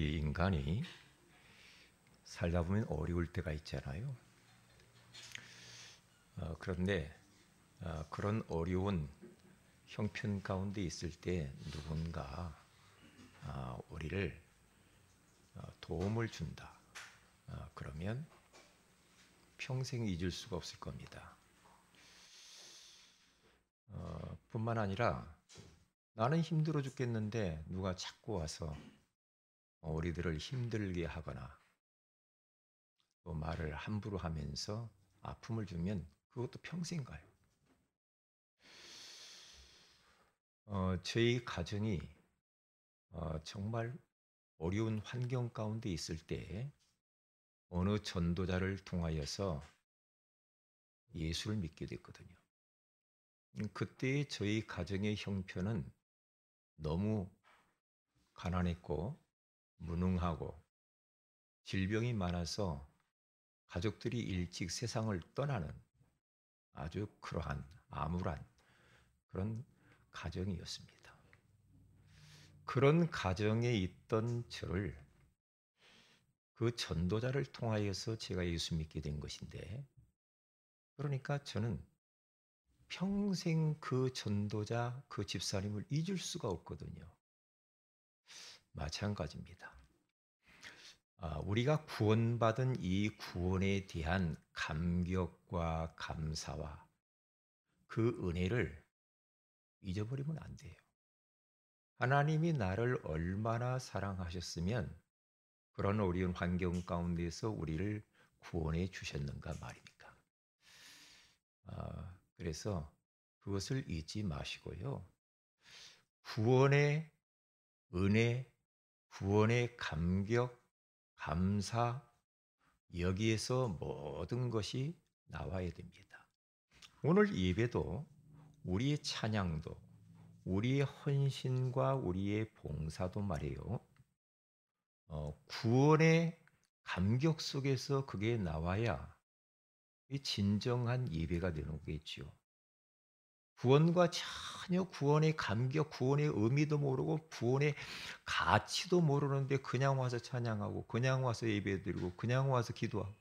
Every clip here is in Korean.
우리 인간이 살다 보면 어려울 때가 있잖아요. 그런데 그런 어려운 형편 가운데 있을 때 누군가 우리를 도움을 준다. 그러면 평생 잊을 수가 없을 겁니다. 뿐만 아니라 나는 힘들어 죽겠는데 누가 자꾸 와서 우리들을 힘들게 하거나 또 말을 함부로 하면서 아픔을 주면 그것도 평생 가요. 저희 가정이 정말 어려운 환경 가운데 있을 때 어느 전도자를 통하여서 예수를 믿게 됐거든요. 그때 저희 가정의 형편은 너무 가난했고 무능하고 질병이 많아서 가족들이 일찍 세상을 떠나는 아주 그러한 암울한 그런 가정이었습니다. 그런 가정에 있던 저를 그 전도자를 통하여서 제가 예수 믿게 된 것인데, 그러니까 저는 평생 그 전도자, 그 집사님을 잊을 수가 없거든요. 마찬가지입니다. 우리가 구원받은 이 구원에 대한 감격과 감사와 그 은혜를 잊어버리면 안 돼요. 하나님이 나를 얼마나 사랑하셨으면 그런 어려운 환경 가운데서 우리를 구원해 주셨는가 말입니까? 그래서 그것을 잊지 마시고요. 구원의 은혜, 구원의 감격, 감사, 여기에서 모든 것이 나와야 됩니다. 오늘 예배도 우리의 찬양도, 우리의 헌신과 우리의 봉사도 말이에요. 구원의 감격 속에서 그게 나와야 이 진정한 예배가 되는 거겠지요. 구원과 전혀 구원의 감격, 구원의 의미도 모르고 구원의 가치도 모르는데 그냥 와서 찬양하고 그냥 와서 예배드리고 그냥 와서 기도하고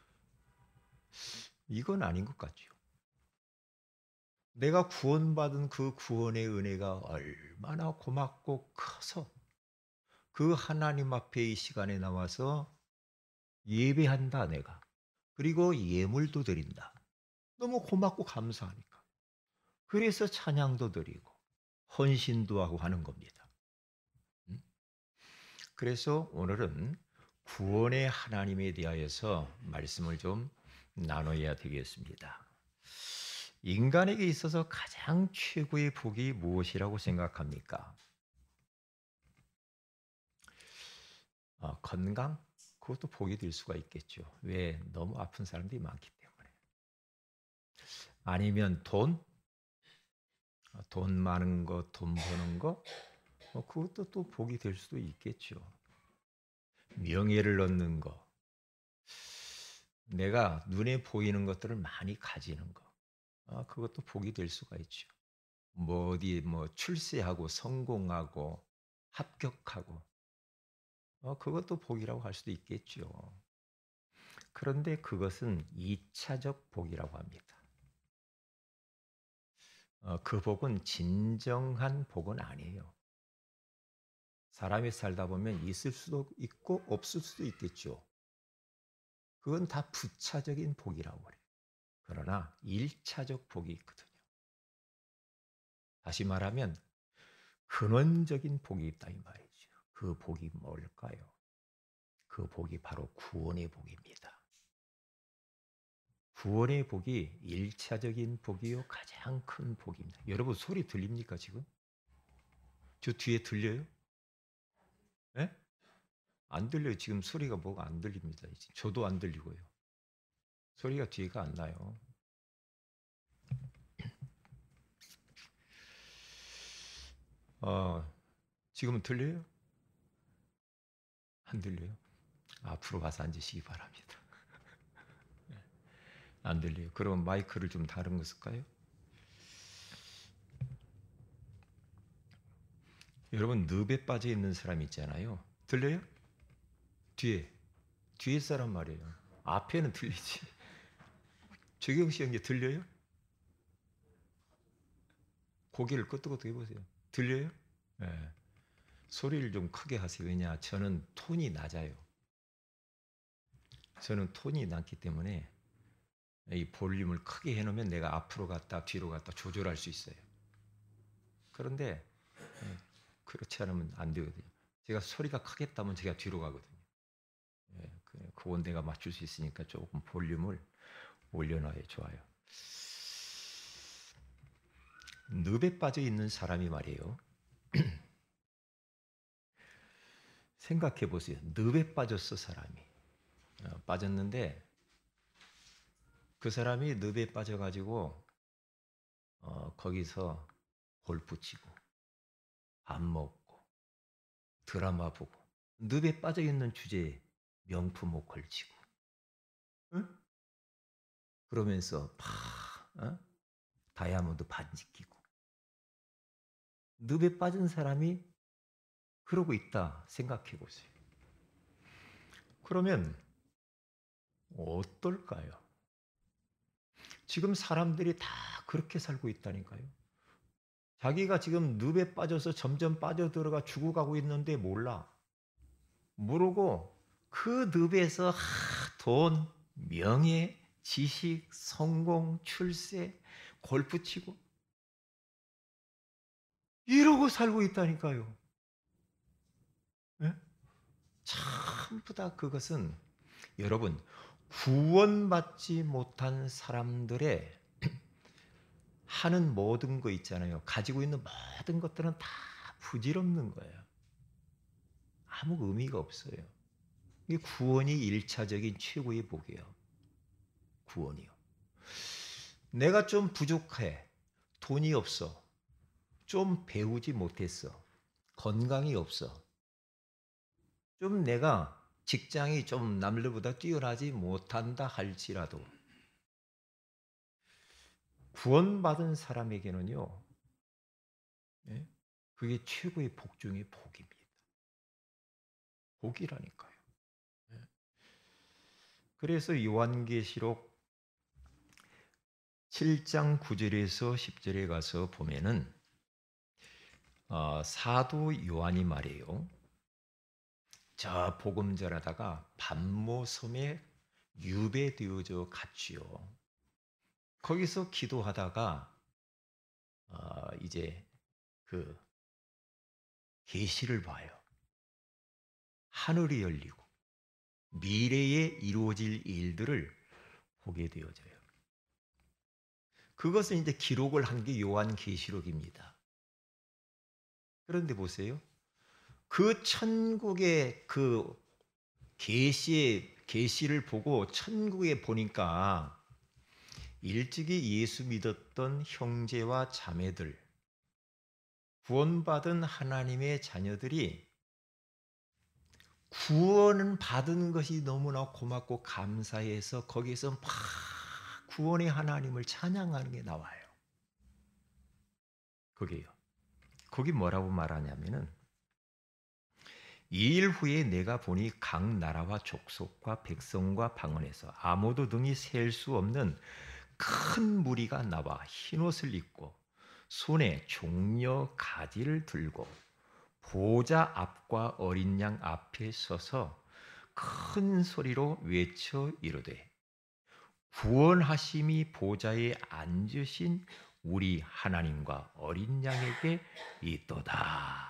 이건 아닌 것 같죠. 내가 구원받은 그 구원의 은혜가 얼마나 고맙고 커서 그 하나님 앞에 이 시간에 나와서 예배한다 내가. 그리고 예물도 드린다. 너무 고맙고 감사하니까. 그래서 찬양도 드리고 헌신도 하고 하는 겁니다. 그래서 오늘은 구원의 하나님에 대하여서 말씀을 좀 나눠야 되겠습니다. 인간에게 있어서 가장 최고의 복이 무엇이라고 생각합니까? 건강? 그것도 복이 될 수가 있겠죠. 왜? 너무 아픈 사람들이 많기 때문에. 아니면 돈? 돈 많은 거, 돈 버는 거? 그것도 또 복이 될 수도 있겠죠. 명예를 얻는 거. 내가 눈에 보이는 것들을 많이 가지는 거. 그것도 복이 될 수가 있죠. 뭐 어디 출세하고 성공하고 합격하고 그것도 복이라고 할 수도 있겠죠. 그런데 그것은 2차적 복이라고 합니다. 그 복은 진정한 복은 아니에요. 사람이 살다 보면 있을 수도 있고 없을 수도 있겠죠. 그건 다 부차적인 복이라고 그래요. 그러나 1차적 복이 있거든요. 다시 말하면 근원적인 복이 있다 이 말이죠. 그 복이 뭘까요? 그 복이 바로 구원의 복입니다. 구원의 복이 1차적인 복이요 가장 큰 복입니다. 여러분 소리 들립니까 지금? 저 뒤에 들려요? 예? 안 들려요. 지금 소리가 뭐가 안 들립니다. 저도 안 들리고요. 소리가 뒤에가 안 나요. 지금은 들려요? 안 들려요? 앞으로 가서 앉으시기 바랍니다. 안 들려요. 그럼 마이크를 좀 다른 거 쓸까요? 여러분 늪에 빠져 있는 사람 있잖아요. 들려요? 뒤에 사람 말이에요. 앞에는 들리지. 최경 씨 형제 들려요? 고개를 끄덕끄덕 해보세요. 들려요? 네. 소리를 좀 크게 하세요. 왜냐? 저는 톤이 낮아요. 저는 톤이 낮기 때문에 이 볼륨을 크게 해놓으면 내가 앞으로 갔다 뒤로 갔다 조절할 수 있어요. 그런데 그렇지 않으면 안 되거든요. 제가 소리가 크겠다면 제가 뒤로 가거든요. 그건 내가 맞출 수 있으니까 조금 볼륨을 올려놔야 좋아요. 늪에 빠져 있는 사람이 말이에요. 생각해 보세요. 늪에 빠졌어 사람이. 빠졌는데 그 사람이 늪에 빠져가지고 거기서 골프 치고 밥 먹고 드라마 보고 늪에 빠져 있는 주제에 명품 옷 걸치고, 응? 그러면서 다이아몬드 반지 끼고 늪에 빠진 사람이 그러고 있다 생각해 보세요. 그러면 어떨까요? 지금 사람들이 다 그렇게 살고 있다니까요. 자기가 지금 늪에 빠져서 점점 빠져들어가 죽어가고 있는데 몰라. 모르고 그 늪에서 돈, 명예, 지식, 성공, 출세, 골프 치고 이러고 살고 있다니까요. 네? 전부 다 그것은 여러분 구원받지 못한 사람들의 하는 모든 거 있잖아요. 가지고 있는 모든 것들은 다 부질없는 거예요. 아무 의미가 없어요. 이 구원이 1차적인 최고의 복이에요. 구원이요. 내가 좀 부족해. 돈이 없어. 좀 배우지 못했어. 건강이 없어. 좀 내가 직장이 좀 남들보다 뛰어나지 못한다 할지라도 구원받은 사람에게는요, 그게 최고의 복 중의 복입니다. 복이라니까요. 그래서 요한계시록 7장 9절에서 10절에 가서 보면은 사도 요한이 말이에요. 저 복음 전하다가 반모섬에 유배되어져 갔지요. 거기서 기도하다가 이제 그 계시를 봐요. 하늘이 열리고 미래에 이루어질 일들을 보게 되어져요. 그것은 이제 기록을 한 게 요한계시록입니다. 그런데 보세요. 그 천국의 그 계시를 보고 천국에 보니까 일찍이 예수 믿었던 형제와 자매들, 구원받은 하나님의 자녀들이 구원은 받은 것이 너무나 고맙고 감사해서 거기서 막 구원의 하나님을 찬양하는 게 나와요. 거기 뭐라고 말하냐면은 이 일 후에 내가 보니 각 나라와 족속과 백성과 방언에서 아무도 등이 셀 수 없는 큰 무리가 나와 흰옷을 입고 손에 종려 가지를 들고 보좌 앞과 어린 양 앞에 서서 큰 소리로 외쳐 이르되 구원하심이 보좌에 앉으신 우리 하나님과 어린 양에게 있도다.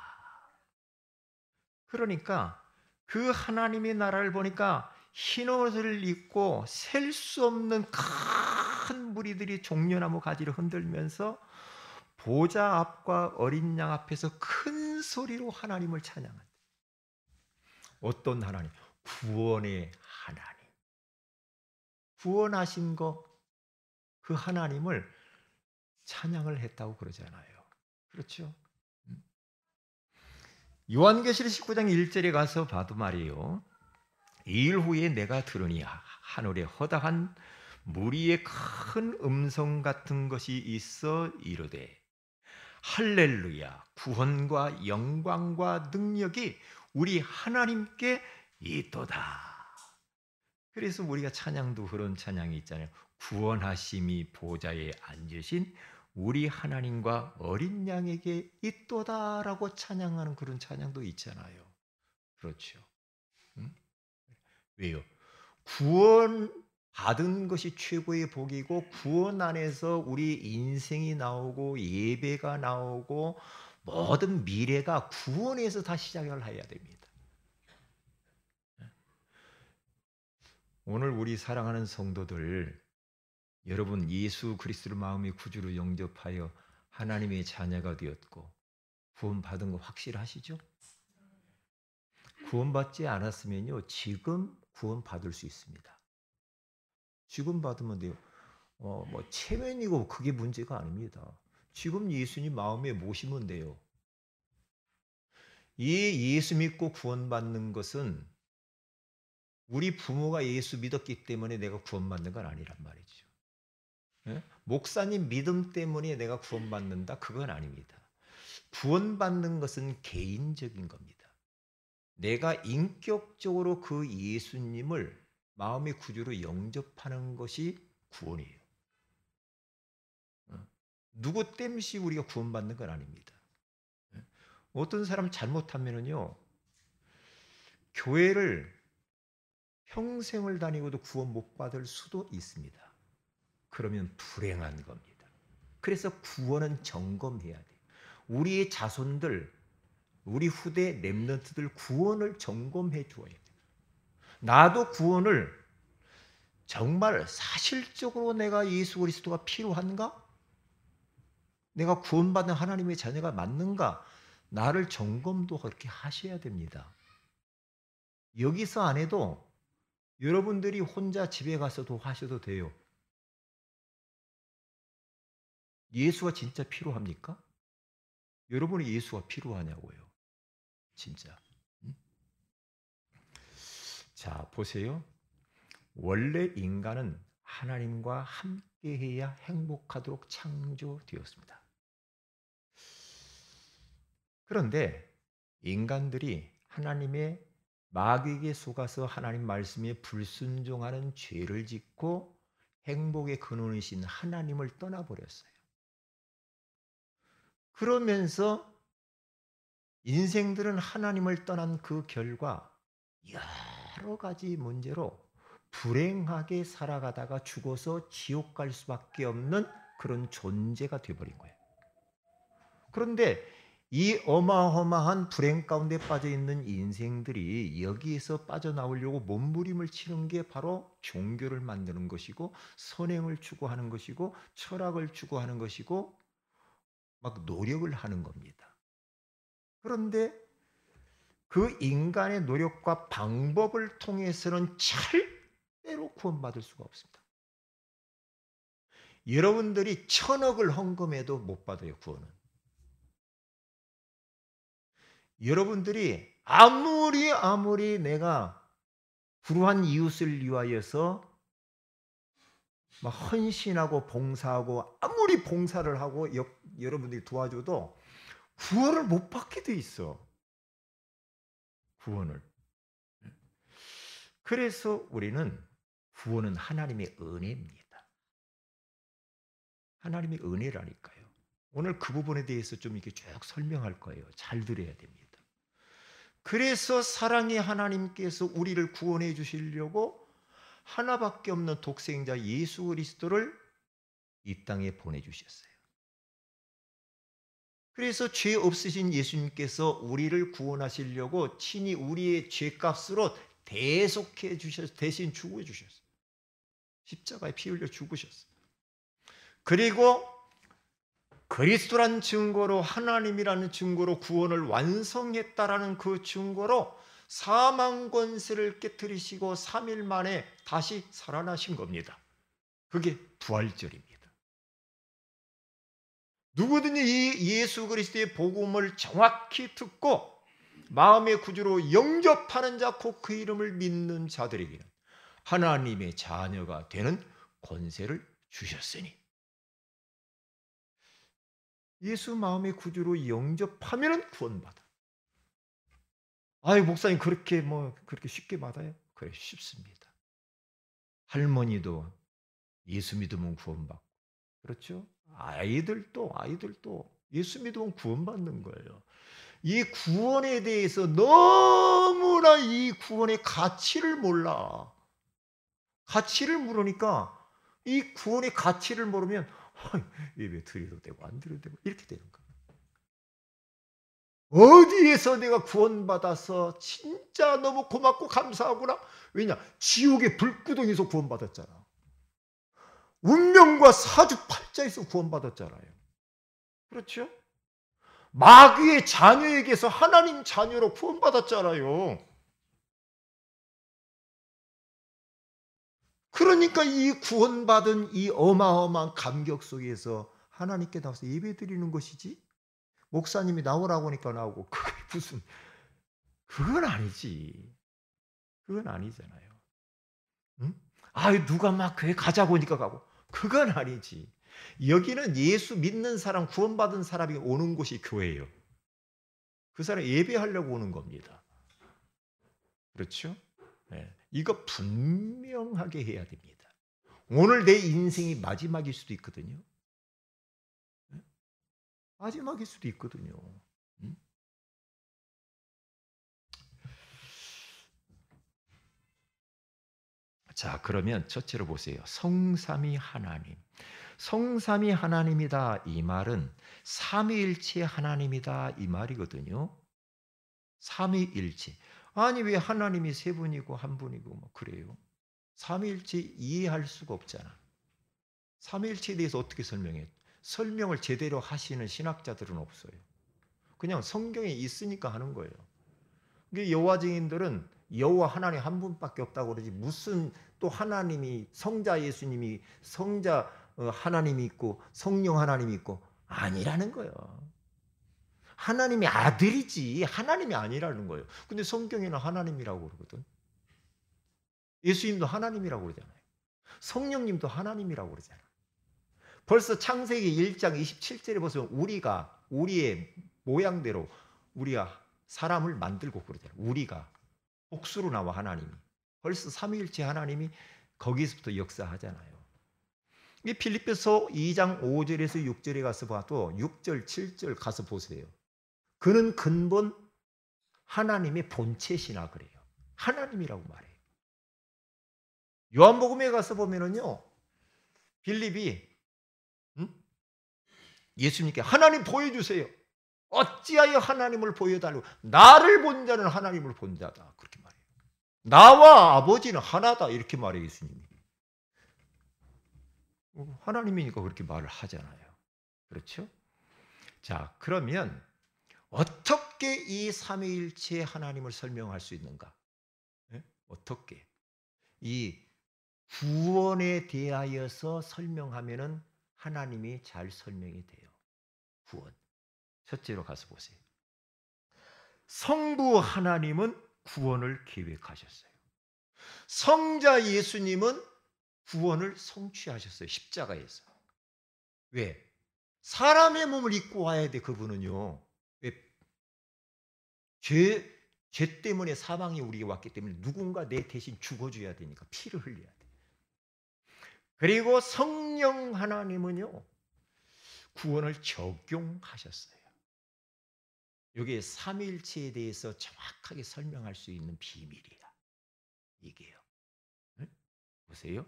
그러니까 그 하나님의 나라를 보니까 흰옷을 입고 셀 수 없는 큰 무리들이 종려나무 가지를 흔들면서 보좌 앞과 어린 양 앞에서 큰 소리로 하나님을 찬양한다. 어떤 하나님? 구원의 하나님. 구원하신 그 하나님을 찬양을 했다고 그러잖아요. 그렇죠? 요한계시록 19장 1절에 가서 봐도 말이에요. 이 일 후에 내가 들으니 하늘에 허다한 무리의 큰 음성 같은 것이 있어 이르되 할렐루야 구원과 영광과 능력이 우리 하나님께 있도다. 그래서 우리가 찬양도 그런 찬양이 있잖아요. 구원하심이 보좌에 앉으신 우리 하나님과 어린 양에게 있도다라고 찬양하는 그런 찬양도 있잖아요. 그렇죠. 응? 왜요? 구원 받은 것이 최고의 복이고 구원 안에서 우리 인생이 나오고 예배가 나오고 모든 미래가 구원에서 다 시작을 해야 됩니다. 오늘 우리 사랑하는 성도들, 여러분 예수 그리스도를 마음의 구주로 영접하여 하나님의 자녀가 되었고 구원받은 거 확실하시죠? 구원받지 않았으면요 지금 구원받을 수 있습니다. 지금 받으면 돼요. 뭐 체면이고 그게 문제가 아닙니다. 지금 예수님 마음에 모시면 돼요. 이 예수 믿고 구원받는 것은 우리 부모가 예수 믿었기 때문에 내가 구원받는 건 아니란 말이죠. 예? 목사님 믿음 때문에 내가 구원받는다? 그건 아닙니다. 구원받는 것은 개인적인 겁니다. 내가 인격적으로 그 예수님을 마음의 구주로 영접하는 것이 구원이에요. 누구 땜시 우리가 구원받는 건 아닙니다. 어떤 사람 잘못하면은요, 교회를 평생을 다니고도 구원 못 받을 수도 있습니다. 그러면 불행한 겁니다. 그래서 구원은 점검해야 돼요. 우리의 자손들, 우리 후대 렘넌트들 구원을 점검해 줘야 돼요. 나도 구원을 정말 사실적으로 내가 예수 그리스도가 필요한가? 내가 구원받은 하나님의 자녀가 맞는가? 나를 점검도 그렇게 하셔야 됩니다. 여기서 안 해도 여러분들이 혼자 집에 가서도 하셔도 돼요. 예수가 진짜 필요합니까? 여러분이 예수가 필요하냐고요. 진짜. 자, 보세요. 원래 인간은 하나님과 함께해야 행복하도록 창조되었습니다. 그런데 인간들이 하나님의 마귀에게 속아서 하나님 말씀에 불순종하는 죄를 짓고 행복의 근원이신 하나님을 떠나버렸어요. 그러면서 인생들은 하나님을 떠난 그 결과 여러 가지 문제로 불행하게 살아가다가 죽어서 지옥 갈 수밖에 없는 그런 존재가 되어버린 거예요. 그런데 이 어마어마한 불행 가운데 빠져 있는 인생들이 여기에서 빠져나오려고 몸부림을 치는 게 바로 종교를 만드는 것이고 선행을 추구하는 것이고 철학을 추구하는 것이고 막 노력을 하는 겁니다. 그런데 그 인간의 노력과 방법을 통해서는 절대로 구원받을 수가 없습니다. 여러분들이 1000억을 헌금해도 못 받아요, 구원은. 여러분들이 아무리 내가 불우한 이웃을 위하여서 막 헌신하고 봉사하고 아무리 봉사를 하고 여러분들이 도와줘도 구원을 못 받게 돼 있어. 구원을. 그래서 우리는 구원은 하나님의 은혜입니다. 하나님의 은혜라니까요. 오늘 그 부분에 대해서 좀 이렇게 쭉 설명할 거예요. 잘 들어야 됩니다. 그래서 사랑의 하나님께서 우리를 구원해 주시려고 하나밖에 없는 독생자 예수 그리스도를 이 땅에 보내주셨어요. 그래서 죄 없으신 예수님께서 우리를 구원하시려고 친히 우리의 죄값으로 대속해 주셔서 대신 죽어 주셨어요. 십자가에 피 흘려 죽으셨어요. 그리고 그리스도란 증거로 하나님이라는 증거로 구원을 완성했다라는 그 증거로 사망 권세를 깨뜨리시고 3일 만에 다시 살아나신 겁니다. 그게 부활절입니다. 누구든지 이 예수 그리스도의 복음을 정확히 듣고 마음의 구주로 영접하는 자, 곧 그 이름을 믿는 자들에게는 하나님의 자녀가 되는 권세를 주셨으니 예수 마음의 구주로 영접하면 구원받아. 아유, 목사님 그렇게 그렇게 쉽게 받아요? 그래, 쉽습니다. 할머니도 예수 믿으면 구원받고, 그렇죠? 아이들도 예수 믿으면 구원받는 거예요. 이 구원에 대해서 너무나 이 구원의 가치를 몰라. 가치를 모르니까 이 구원의 가치를 모르면 예배 드려도 되고 안 드려도 되고 이렇게 되는 거예요. 어디에서 내가 구원받아서 진짜 너무 고맙고 감사하구나. 왜냐? 지옥의 불구덩이에서 구원받았잖아. 운명과 사주팔자에서 구원받았잖아요. 그렇죠? 마귀의 자녀에게서 하나님 자녀로 구원받았잖아요. 그러니까 이 구원받은 이 어마어마한 감격 속에서 하나님께 나와서 예배드리는 것이지, 목사님이 나오라고 하니까 나오고, 그게 무슨, 그건 아니지. 그건 아니잖아요. 응? 누가 막 교회 가자고 하니까 가고, 그건 아니지. 여기는 예수 믿는 사람, 구원받은 사람이 오는 곳이 교회예요. 그 사람 예배하려고 오는 겁니다. 그렇죠? 네. 이거 분명하게 해야 됩니다. 오늘 내 인생이 마지막일 수도 있거든요. 네? 마지막일 수도 있거든요. 응? 자, 그러면 첫째로 보세요. 성삼위 하나님. 성삼위 하나님이다 이 말은 삼위일체 하나님이다 이 말이거든요. 삼위일체. 아니 왜 하나님이 세 분이고 한 분이고 뭐 그래요? 삼위일체 이해할 수가 없잖아. 삼위일체에 대해서 어떻게 설명해? 설명을 제대로 하시는 신학자들은 없어요. 그냥 성경에 있으니까 하는 거예요. 여호와 증인들은 여호와 하나님 한 분밖에 없다고 그러지, 무슨 또 하나님이 성자 예수님이 성자 하나님이 있고 성령 하나님이 있고 아니라는 거예요. 하나님이 아들이지 하나님이 아니라는 거예요. 근데 성경에는 하나님이라고 그러거든. 예수님도 하나님이라고 그러잖아요. 성령님도 하나님이라고 그러잖아요. 벌써 창세기 1장 27절에 보시면 우리가 우리의 모양대로 우리가 사람을 만들고 그러잖아요. 우리가 복수로 나와 하나님이. 벌써 삼위일체 하나님이 거기서부터 역사하잖아요. 이 필립보서 2장 5절에서 6절에 가서 봐도 6절, 7절 가서 보세요. 그는 근본 하나님의 본체시나 그래요. 하나님이라고 말해요. 요한복음에 가서 보면은요, 빌립이 예수님께 하나님 보여주세요. 어찌하여 하나님을 보여달라고? 나를 본 자는 하나님을 본 자다. 그렇게 말해요. 나와 아버지는 하나다. 이렇게 말해요, 예수님이. 하나님이니까 그렇게 말을 하잖아요. 그렇죠? 자, 그러면 어떻게 이 삼위일체 하나님을 설명할 수 있는가? 네? 어떻게? 이 구원에 대하여서 설명하면은 하나님이 잘 설명이 돼요. 구원. 첫째로 가서 보세요. 성부 하나님은 구원을 계획하셨어요. 성자 예수님은 구원을 성취하셨어요. 십자가에서. 왜? 사람의 몸을 입고 와야 돼, 그분은요. 왜? 죄 때문에 사망이 우리에게 왔기 때문에 누군가 내 대신 죽어줘야 되니까 피를 흘려야 돼. 그리고 성령 하나님은요, 구원을 적용하셨어요. 이게 삼위일체에 대해서 정확하게 설명할 수 있는 비밀이야. 이게요. 네? 보세요.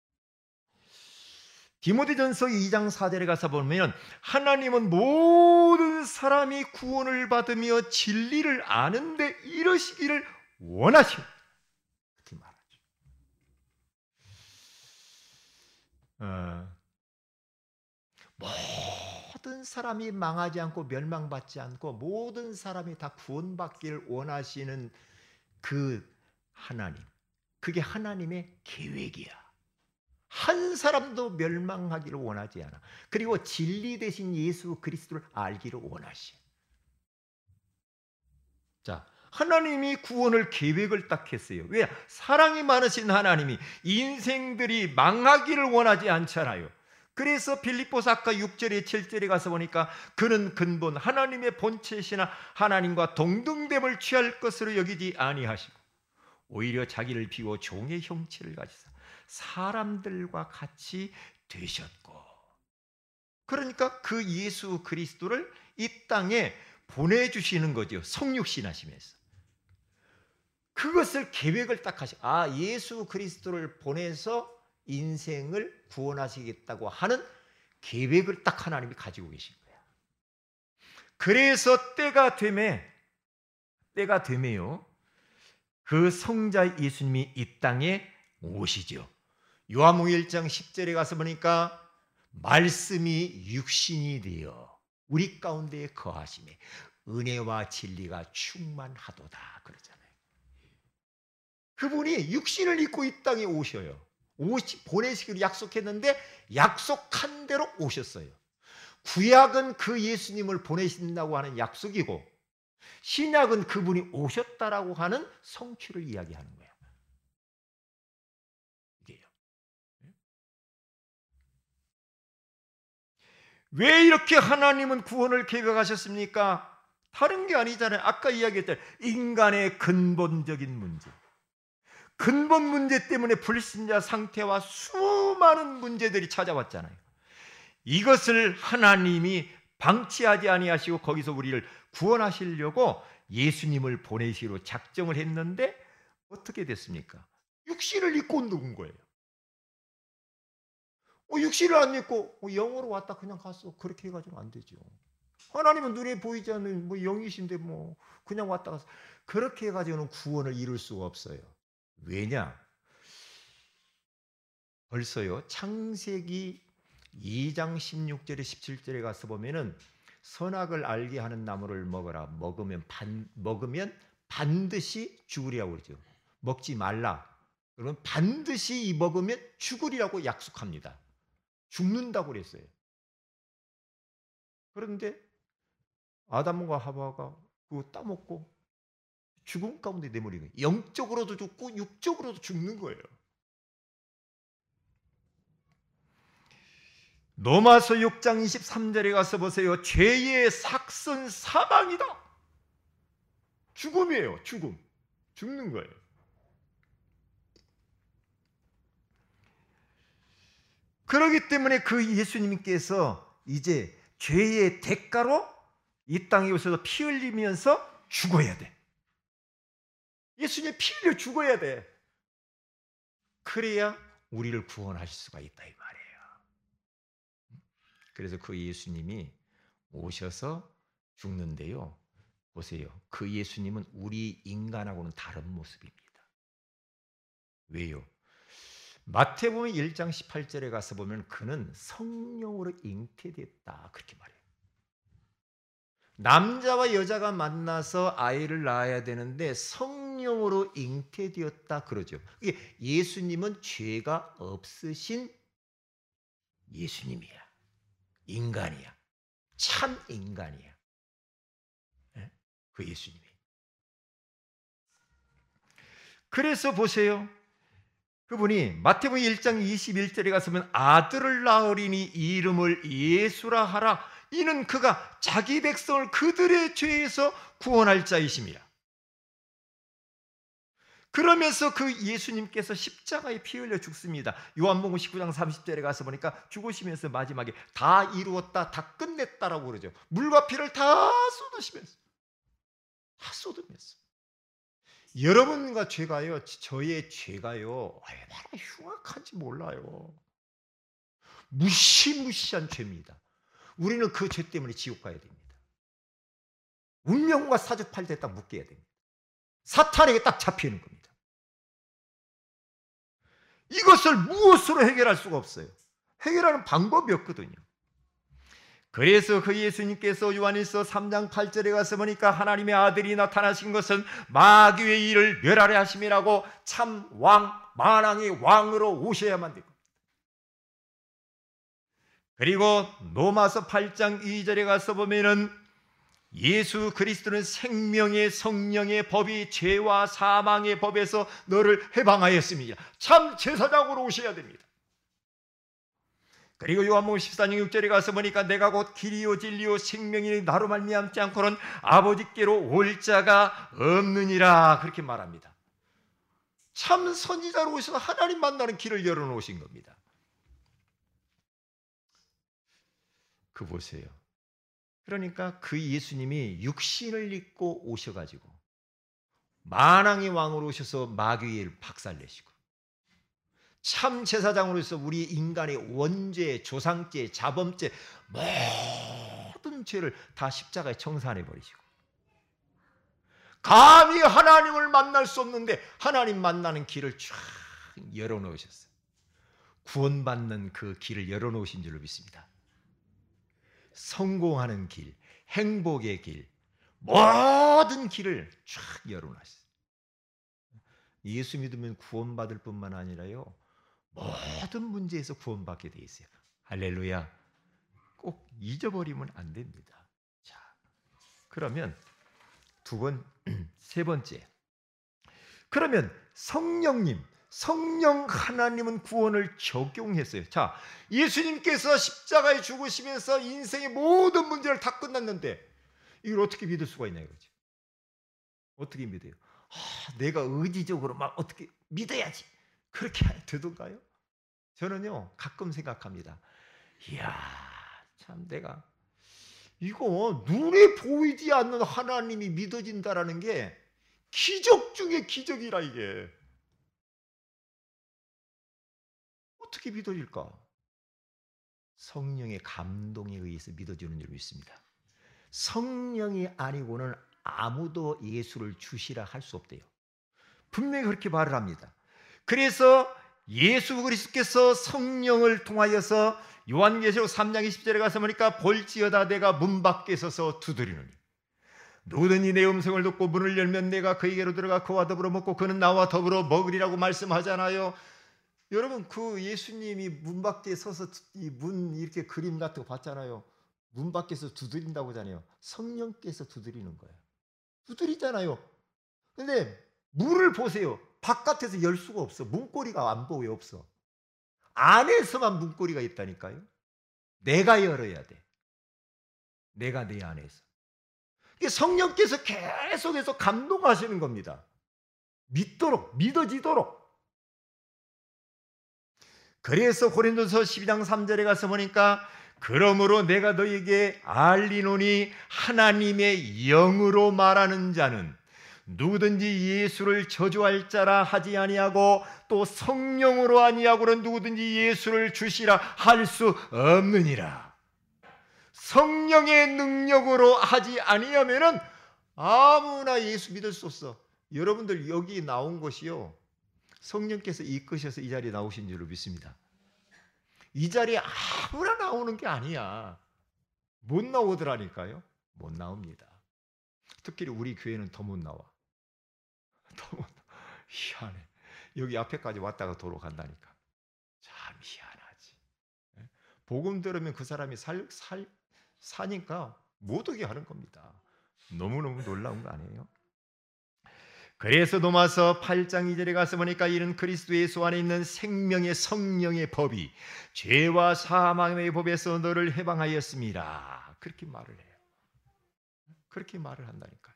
디모데전서 2장 4절에 가서 보면 하나님은 모든 사람이 구원을 받으며 진리를 아는데 이르시기를 원하시오. 그렇게 말하죠. 모든 사람이 망하지 않고 멸망받지 않고 모든 사람이 다 구원받기를 원하시는 그 하나님, 그게 하나님의 계획이야. 한 사람도 멸망하기를 원하지 않아. 그리고 진리 대신 예수 그리스도를 알기를 원하시. 자, 하나님이 구원을 계획을 딱 했어요. 왜? 사랑이 많으신 하나님이 인생들이 망하기를 원하지 않잖아요. 그래서 빌립보서 아까 6절에 7절에 가서 보니까 그는 근본 하나님의 본체시나 하나님과 동등됨을 취할 것으로 여기지 아니하시고 오히려 자기를 비워 종의 형체를 가지사 사람들과 같이 되셨고, 그러니까 그 예수 그리스도를 이 땅에 보내주시는 거죠. 성육신하시면서 그것을 계획을 딱 예수 그리스도를 보내서 인생을 구원하시겠다고 하는 계획을 딱 하나님이 가지고 계신 거야. 그래서 때가 되매요 그 성자 예수님이 이 땅에 오시죠. 요한복음 1장 10절에 가서 보니까 말씀이 육신이 되어 우리 가운데에 거하시매 은혜와 진리가 충만하도다 그러잖아요. 그분이 육신을 입고 이 땅에 오셔요. 보내시기로 약속했는데 약속한 대로 오셨어요. 구약은 그 예수님을 보내신다고 하는 약속이고 신약은 그분이 오셨다라고 하는 성취를 이야기하는 거예요. 이게요. 왜 이렇게 하나님은 구원을 계획하셨습니까? 다른 게 아니잖아요. 아까 이야기했던 인간의 근본적인 문제, 근본 문제 때문에 불신자 상태와 수많은 문제들이 찾아왔잖아요. 이것을 하나님이 방치하지 아니하시고 거기서 우리를 구원하시려고 예수님을 보내시기로 작정을 했는데 어떻게 됐습니까? 육신을 입고 온 거예요. 육신을 안 입고 영으로 왔다 그냥 갔어. 그렇게 해가지고 안 되죠. 하나님은 눈에 보이지 않는 영이신데 그냥 왔다 갔어. 그렇게 해가지고는 구원을 이룰 수가 없어요. 왜냐? 벌써요 창세기 2장 16절에 17절에 가서 보면은 선악을 알게 하는 나무를 먹어라. 먹으면 반드시 죽으리라고 그러죠. 먹지 말라. 그러면 반드시 먹으면 죽으리라고 약속합니다. 죽는다고 그랬어요. 그런데 아담과 하와가 그거 따먹고 죽음 가운데 내몰린 거예요. 영적으로도 죽고 육적으로도 죽는 거예요. 로마서 6장 23절에 가서 보세요. 죄의 삭은 사망이다. 죽음이에요. 죽는 거예요. 그렇기 때문에 그 예수님께서 이제 죄의 대가로 이 땅에 오셔서 피 흘리면서 죽어야 돼. 예수님 피 흘려 죽어야 돼. 그래야 우리를 구원하실 수가 있다 이 말이에요. 그래서 그 예수님이 오셔서 죽는데요. 보세요. 그 예수님은 우리 인간하고는 다른 모습입니다. 왜요? 마태복음 1장 18절에 가서 보면 그는 성령으로 잉태됐다 그렇게 말해요. 남자와 여자가 만나서 아이를 낳아야 되는데 성령으로 잉태되었다 그러죠. 예수님은 죄가 없으신 예수님이야. 인간이야. 참 인간이야. 그 예수님이. 그래서 보세요. 그분이 마태복음 1장 21절에 가서면 아들을 낳으리니 이름을 예수라 하라. 이는 그가 자기 백성을 그들의 죄에서 구원할 자이심이라. 그러면서 그 예수님께서 십자가에 피 흘려 죽습니다. 요한복음 19장 30절에 가서 보니까 죽으시면서 마지막에 다 이루었다, 다 끝냈다라고 그러죠. 물과 피를 다 쏟으시면서, 여러분과 죄가요, 저의 죄가요 얼마나 흉악한지 몰라요. 무시무시한 죄입니다. 우리는 그 죄 때문에 지옥 가야 됩니다. 운명과 사주팔대에 딱 묶여야 됩니다. 사탄에게 딱 잡히는 겁니다. 이것을 무엇으로 해결할 수가 없어요. 해결하는 방법이 없거든요. 그래서 그 예수님께서 요한일서 3장 8절에 가서 보니까 하나님의 아들이 나타나신 것은 마귀의 일을 멸하려 하심이라고 참 왕, 만왕의 왕으로 오셔야만 됩니다. 그리고 로마서 8장 2절에 가서 보면은 예수 그리스도는 생명의 성령의 법이 죄와 사망의 법에서 너를 해방하였습니다. 참 제사장으로 오셔야 됩니다. 그리고 요한복음 14장 6절에 가서 보니까 내가 곧 길이요 진리요 생명이니 나로 말미암지 않고는 아버지께로 올 자가 없느니라 그렇게 말합니다. 참 선지자로 오셔서 하나님 만나는 길을 열어놓으신 겁니다. 그 보세요. 그러니까 그 예수님이 육신을 입고 오셔가지고 만왕의 왕으로 오셔서 마귀를 박살내시고 참 제사장으로서 우리 인간의 원죄, 조상죄, 자범죄 모든 죄를 다 십자가에 청산해 버리시고 감히 하나님을 만날 수 없는데 하나님 만나는 길을 쫙 열어놓으셨어요. 구원받는 그 길을 열어놓으신 줄로 믿습니다. 성공하는 길, 행복의 길, 모든 길을 쫙 열어놨어요. 예수 믿으면 구원받을 뿐만 아니라요, 모든 문제에서 구원받게 돼 있어요. 할렐루야. 꼭 잊어버리면 안 됩니다. 자, 그러면 세 번째. 그러면 성령 하나님은 구원을 적용했어요. 자, 예수님께서 십자가에 죽으시면서 인생의 모든 문제를 다 끝났는데 이걸 어떻게 믿을 수가 있냐 이거지. 어떻게 믿어요? 내가 의지적으로 막 어떻게 믿어야지. 그렇게 되던가요? 저는요 가끔 생각합니다. 이야, 참 내가 이거 눈에 보이지 않는 하나님이 믿어진다라는 게 기적 중에 기적이라 이게. 어떻게 믿어질까? 성령의 감동에 의해서 믿어지는 줄 믿습니다. 성령이 아니고는 아무도 예수를 주시라 할 수 없대요. 분명히 그렇게 말을 합니다. 그래서 예수 그리스도께서 성령을 통하여서 요한계시록 3장 20절에 가서 보니까 볼지어다 내가 문 밖에 서서 두드리노니 누구든지 내 음성을 듣고 문을 열면 내가 그에게로 들어가 그와 더불어 먹고 그는 나와 더불어 먹으리라고 말씀하잖아요. 여러분 그 예수님이 문 밖에 서서 이 문 이렇게 그림 같은 거 봤잖아요. 문 밖에서 두드린다고 하잖아요. 성령께서 두드리는 거예요. 두드리잖아요. 근데 문을 보세요. 바깥에서 열 수가 없어. 문고리가 안 보여 없어. 안에서만 문고리가 있다니까요. 내가 열어야 돼. 내가 내 안에서. 성령께서 계속해서 감동하시는 겁니다. 믿도록, 믿어지도록. 그래서 고린도서 12장 3절에 가서 보니까 그러므로 내가 너희에게 알리노니 하나님의 영으로 말하는 자는 누구든지 예수를 저주할 자라 하지 아니하고 또 성령으로 아니하고는 누구든지 예수를 주시라 할 수 없느니라. 성령의 능력으로 하지 아니하면은 아무나 예수 믿을 수 없어. 여러분들 여기 나온 것이요, 성령께서 이끄셔서 이 자리에 나오신 줄로 믿습니다. 이 자리에 아무나 나오는 게 아니야. 못 나오더라니까요. 못 나옵니다. 특히 우리 교회는 더 못 나와. 더 못 나와. 희한해. 여기 앞에까지 왔다가 도로 간다니까. 참 희한하지. 복음 들으면 그 사람이 사니까 못 오게 하는 겁니다. 너무너무 놀라운 거 아니에요? 그래서 로마서 8장 2절에 가서 보니까 이는 그리스도 예수 안에 있는 생명의 성령의 법이 죄와 사망의 법에서 너를 해방하였습니다. 그렇게 말을 해요. 그렇게 말을 한다니까요.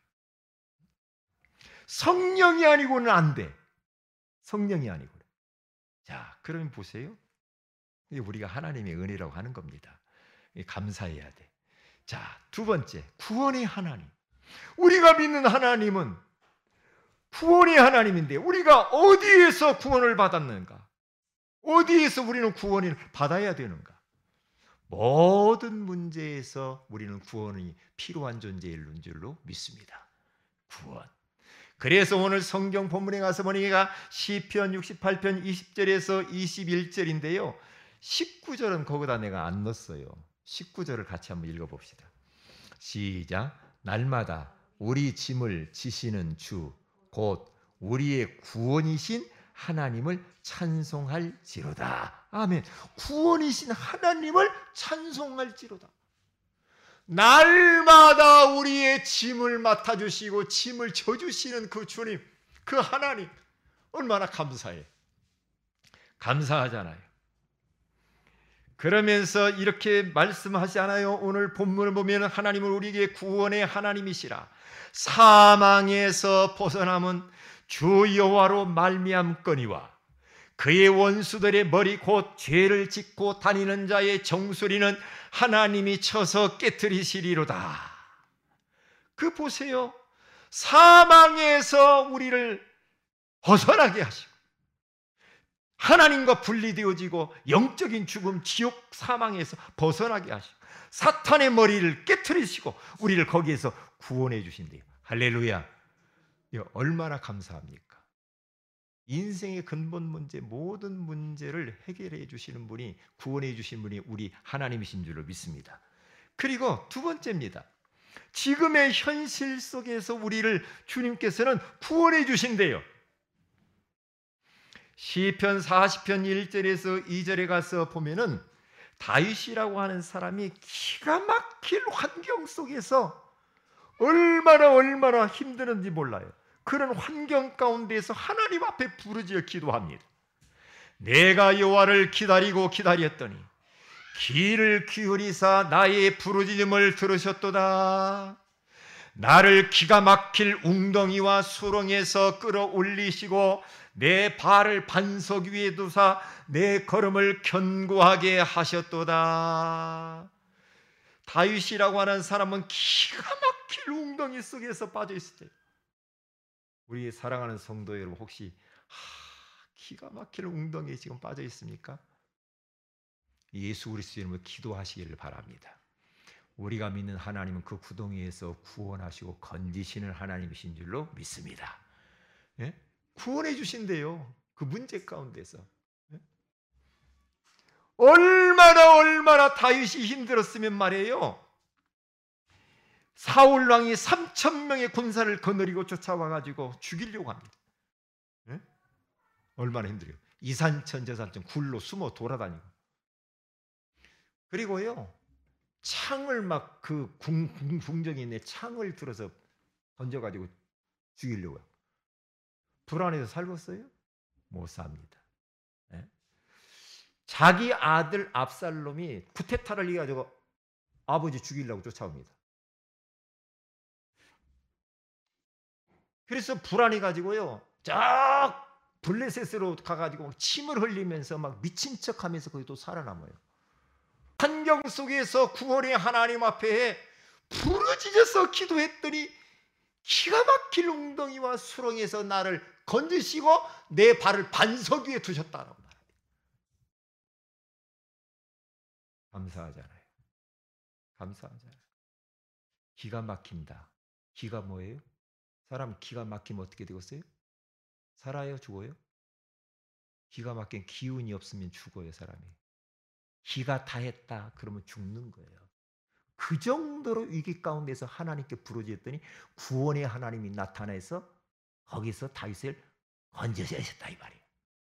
성령이 아니고는 안 돼. 성령이 아니고는. 자, 그러면 보세요. 이게 우리가 하나님의 은혜라고 하는 겁니다. 감사해야 돼. 자, 두 번째, 구원의 하나님. 우리가 믿는 하나님은 구원의 하나님인데 우리가 어디에서 구원을 받았는가? 어디에서 우리는 구원을 받아야 되는가? 모든 문제에서 우리는 구원이 필요한 존재인 줄로 믿습니다. 구원. 그래서 오늘 성경 본문에 가서 보니까 시편 68편 20절에서 21절인데요. 19절은 거기다 내가 안 넣었어요. 19절을 같이 한번 읽어봅시다. 시작. 날마다 우리 짐을 지시는 주 곧 우리의 구원이신 하나님을 찬송할지로다. 아멘. 구원이신 하나님을 찬송할지로다. 날마다 우리의 짐을 맡아주시고 짐을 져주시는 그 주님, 그 하나님 얼마나 감사해. 감사하잖아요. 그러면서 이렇게 말씀하지 않아요? 오늘 본문을 보면 하나님은 우리에게 구원의 하나님이시라. 사망에서 벗어남은 주 여호와로 말미암거니와 그의 원수들의 머리 곧 죄를 짓고 다니는 자의 정수리는 하나님이 쳐서 깨뜨리시리로다. 그 보세요. 사망에서 우리를 벗어나게 하시고 하나님과 분리되어지고 영적인 죽음, 지옥, 사망에서 벗어나게 하시고 사탄의 머리를 깨뜨리시고 우리를 거기에서 구원해 주신대요. 할렐루야. 얼마나 감사합니까? 인생의 근본 문제, 모든 문제를 해결해 주시는 분이, 구원해 주신 분이 우리 하나님이신 줄로 믿습니다. 그리고 두 번째입니다. 지금의 현실 속에서 우리를 주님께서는 구원해 주신대요. 시편 40편 1절에서 2절에 가서 보면은 다윗이라고 하는 사람이 기가 막힐 환경 속에서 얼마나 힘드는지 몰라요. 그런 환경 가운데에서 하나님 앞에 부르짖어 기도합니다. 내가 여호와를 기다렸더니 귀를 기울이사 나의 부르짖음을 들으셨도다. 나를 기가 막힐 웅덩이와 수렁에서 끌어올리시고 내 발을 반석 위에 두사 내 걸음을 견고하게 하셨도다. 다윗이라고 하는 사람은 기가 막힐 웅덩이 속에서 빠져 있을 때, 우리 사랑하는 성도 여러분, 혹시 기가 막힐 웅덩이에 지금 빠져 있습니까? 예수 그리스도 이름으로 기도하시기를 바랍니다. 우리가 믿는 하나님은 그 구덩이에서 구원하시고 건지시는 하나님이신 줄로 믿습니다. 예? 구원해 주신대요. 그 문제 가운데서. 예? 얼마나 다윗이 힘들었으면 말이에요. 사울 왕이 3,000명의 군사를 거느리고 쫓아와가지고 죽이려고 합니다. 예? 얼마나 힘들어요. 이산천 저산천 굴로 숨어 돌아다니고. 그리고요, 창을 막 그 궁정이 있네, 창을 들어서 던져가지고 죽이려고요. 불안해서 살겠어요? 못 삽니다. 예? 자기 아들 압살롬이 쿠데타를 이겨가지고 아버지 죽이려고 쫓아옵니다. 그래서 불안해가지고요, 쫙 블레셋으로 가가지고 침을 흘리면서 막 미친 척하면서 거기 또 살아남아요. 환경 속에서 구원의 하나님 앞에 부르짖어서 기도했더니 기가 막힐 웅덩이와 수렁에서 나를 건지시고 내 발을 반석 위에 두셨다라고 말합니다. 감사하잖아요. 감사하잖아요. 기가 막힌다. 기가 뭐예요? 사람 기가 막히면 어떻게 되겠어요? 살아요? 죽어요? 기가 막힌 기운이 없으면 죽어요, 사람이. 기가 다했다 그러면 죽는 거예요. 그 정도로 위기 가운데서 하나님께 부르짖었더니 구원의 하나님이 나타나서 거기서 다윗을 건져주셨다 이 말이에요.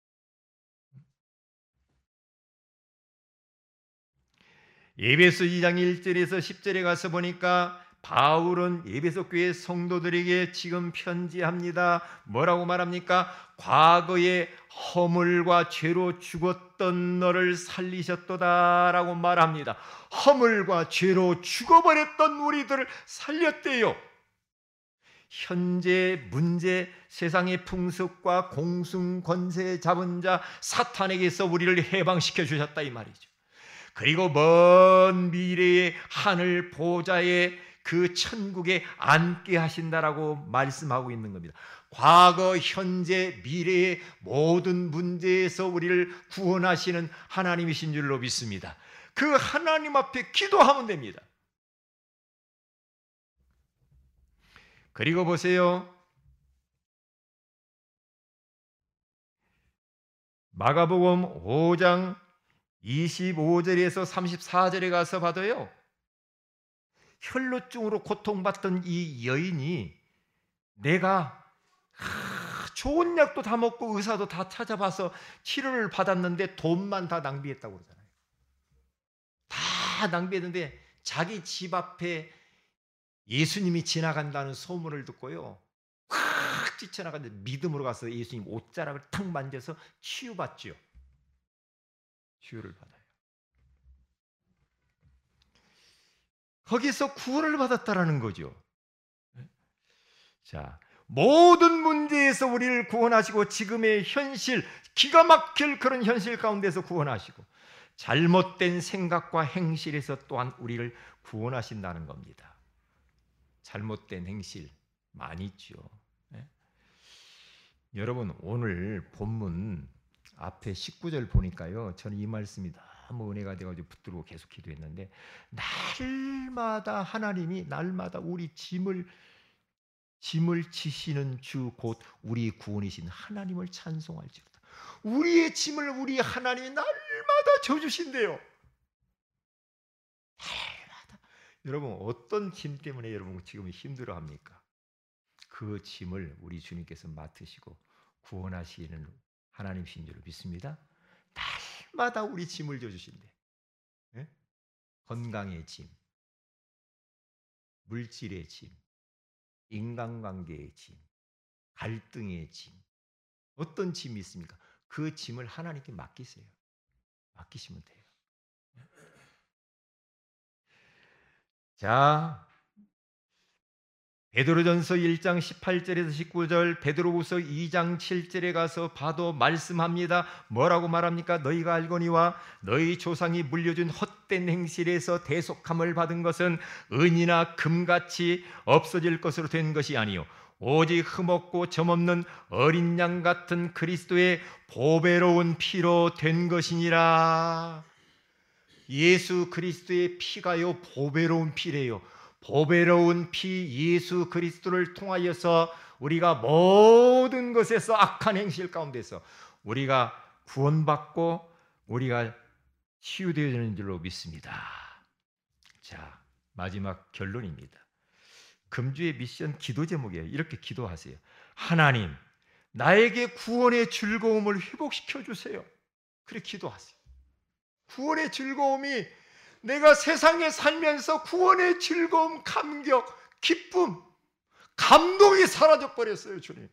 에베소 2장 1절에서 10절에 가서 보니까 바울은 에베소 교회 성도들에게 지금 편지합니다. 뭐라고 말합니까? 과거에 허물과 죄로 죽었던 너를 살리셨도다 라고 말합니다. 허물과 죄로 죽어버렸던 우리들을 살렸대요. 현재 문제, 세상의 풍습과 공승 권세 잡은 자 사탄에게서 우리를 해방시켜 주셨다 이 말이죠. 그리고 먼 미래의 하늘 보좌에 그 천국에 앉게 하신다라고 말씀하고 있는 겁니다. 과거, 현재, 미래의 모든 문제에서 우리를 구원하시는 하나님이신 줄로 믿습니다. 그 하나님 앞에 기도하면 됩니다. 그리고 보세요. 마가복음 5장 25절에서 34절에 가서 봐도요, 혈루증으로 고통받던 이 여인이 내가 좋은 약도 다 먹고 의사도 다 찾아봐서 치료를 받았는데 돈만 다 낭비했다고 그러잖아요. 다 낭비했는데 자기 집 앞에 예수님이 지나간다는 소문을 듣고요, 확 뛰쳐나갔는데 믿음으로 가서 예수님 옷자락을 탁 만져서 치유받죠. 치유를 받아요. 거기서 구원을 받았다라는 거죠. 자, 모든 문제에서 우리를 구원하시고 지금의 현실, 기가 막힐 그런 현실 가운데서 구원하시고 잘못된 생각과 행실에서 또한 우리를 구원하신다는 겁니다. 잘못된 행실 많이 있죠. 여러분, 오늘 본문 앞에 19절 보니까요, 저는 이 말씀이 너무 은혜가 되어가지고 붙들고 계속 기도했는데, 날마다 하나님이 날마다 우리 짐을 지시는 주 곧 우리 구원이신 하나님을 찬송할지어다. 우리의 짐을 우리 하나님이 날마다 져주신대요. 날마다. 여러분, 어떤 짐 때문에 여러분 지금 힘들어합니까? 그 짐을 우리 주님께서 맡으시고 구원하시는 하나님이신 줄 믿습니다. 날마다 우리 짐을 져주신대. 예? 건강의 짐, 물질의 짐, 인간관계의 짐, 갈등의 짐, 어떤 짐이 있습니까? 그 짐을 하나님께 맡기세요. 맡기시면 돼요. 자, 베드로전서 1장 18절에서 19절, 베드로후서 2장 7절에 가서 봐도 말씀합니다. 뭐라고 말합니까? 너희가 알거니와 너희 조상이 물려준 헛된 행실에서 대속함을 받은 것은 은이나 금같이 없어질 것으로 된 것이 아니요 오직 흠없고 점없는 어린 양 같은 그리스도의 보배로운 피로 된 것이니라. 예수 그리스도의 피가요 보배로운 피래요. 보배로운 피 예수 그리스도를 통하여서 우리가 모든 것에서 악한 행실 가운데서 우리가 구원받고 우리가 치유되어지는 줄로 믿습니다. 자, 마지막 결론입니다. 금주의 미션 기도 제목이에요. 이렇게 기도하세요. 하나님, 나에게 구원의 즐거움을 회복시켜 주세요. 그렇게 기도하세요. 구원의 즐거움이 내가 세상에 살면서 구원의 즐거움, 감격, 기쁨, 감동이 사라져 버렸어요, 주님.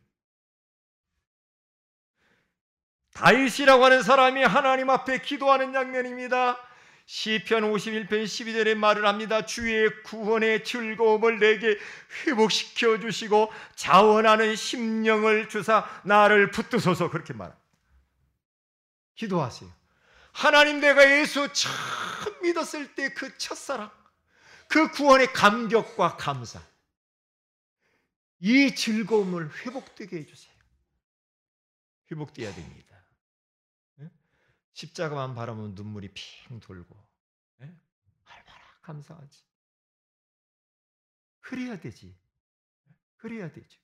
다윗이라고 하는 사람이 하나님 앞에 기도하는 장면입니다. 시편 51편 12절에 말을 합니다. 주의 구원의 즐거움을 내게 회복시켜 주시고 자원하는 심령을 주사 나를 붙드소서. 그렇게 말합니다. 기도하세요. 하나님, 내가 예수 처음 믿었을 때 그 첫사랑, 그 구원의 감격과 감사, 이 즐거움을 회복되게 해주세요. 회복돼야 됩니다. 십자가만 바라보면 눈물이 핑 돌고 얼마나 감사하지. 그래야 되지. 그래야 되죠.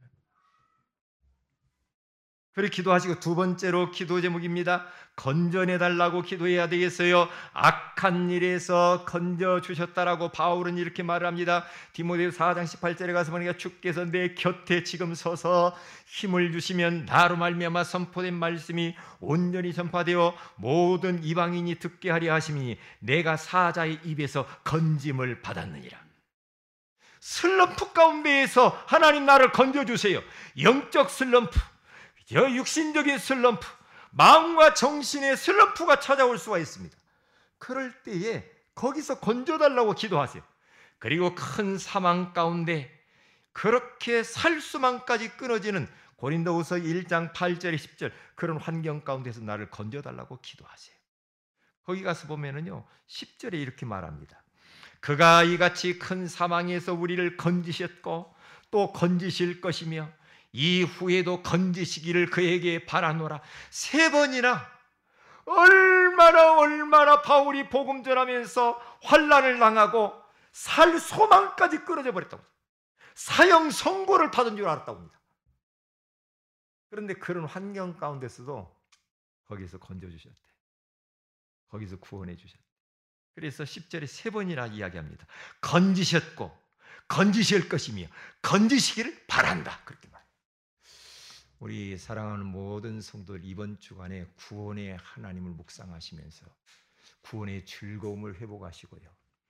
그렇게 기도하시고 두 번째로 기도 제목입니다. 건져내달라고 기도해야 되겠어요. 악한 일에서 건져주셨다라고 바울은 이렇게 말을 합니다. 디모데후서 4장 18절에 가서 보니까 주께서 내 곁에 지금 서서 힘을 주시면 나로 말미암아 선포된 말씀이 온전히 전파되어 모든 이방인이 듣게 하려 하심이니 내가 사자의 입에서 건짐을 받았느니라. 슬럼프 가운데에서 하나님 나를 건져주세요. 영적 슬럼프, 육신적인 슬럼프, 마음과 정신의 슬럼프가 찾아올 수가 있습니다. 그럴 때에 거기서 건져달라고 기도하세요. 그리고 큰 사망 가운데 그렇게 살 수만까지 끊어지는 고린도후서 1장 8절 10절 그런 환경 가운데서 나를 건져달라고 기도하세요. 거기 가서 보면은요 10절에 이렇게 말합니다. 그가 이같이 큰 사망에서 우리를 건지셨고 또 건지실 것이며 이후에도 건지시기를 그에게 바라노라. 3번이나 얼마나 바울이 복음 전하면서 환난을 당하고 살 소망까지 끊어져 버렸다고, 사형 선고를 받은 줄 알았다고 합니다. 그런데 그런 환경 가운데서도 거기서 건져주셨대. 거기서 구원해 주셨대. 그래서 10절에 3번이나 이야기합니다. 건지셨고 건지실 것이며 건지시기를 바란다. 그렇게 말해요. 우리 사랑하는 모든 성도들 이번 주간에 구원의 하나님을 묵상하시면서 구원의 즐거움을 회복하시고요.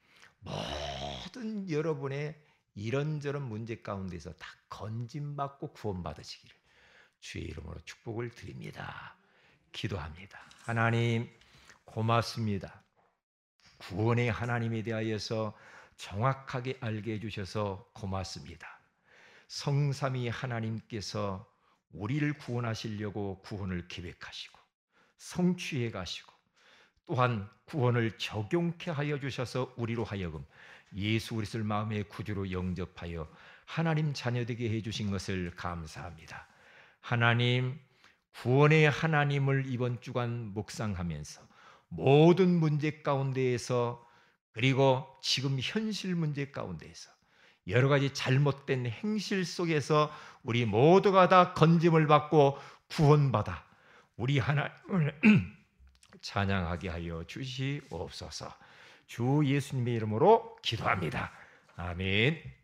모든 여러분의 이런저런 문제 가운데서 다 건짐받고 구원받으시기를 주의 이름으로 축복을 드립니다. 기도합니다. 하나님 고맙습니다. 구원의 하나님에 대하여서 정확하게 알게 해주셔서 고맙습니다. 성삼위 하나님께서 우리를 구원하시려고 구원을 계획하시고 성취해 가시고 또한 구원을 적용케 하여 주셔서 우리로 하여금 예수 그리스도를 마음의 구주로 영접하여 하나님 자녀되게 해주신 것을 감사합니다. 하나님, 구원의 하나님을 이번 주간 묵상하면서 모든 문제 가운데에서 그리고 지금 현실 문제 가운데에서 여러 가지 잘못된 행실 속에서 우리 모두가 다 건짐을 받고 구원받아 우리 하나님을 찬양하게 하여 주시옵소서. 주 예수님의 이름으로 기도합니다. 아멘.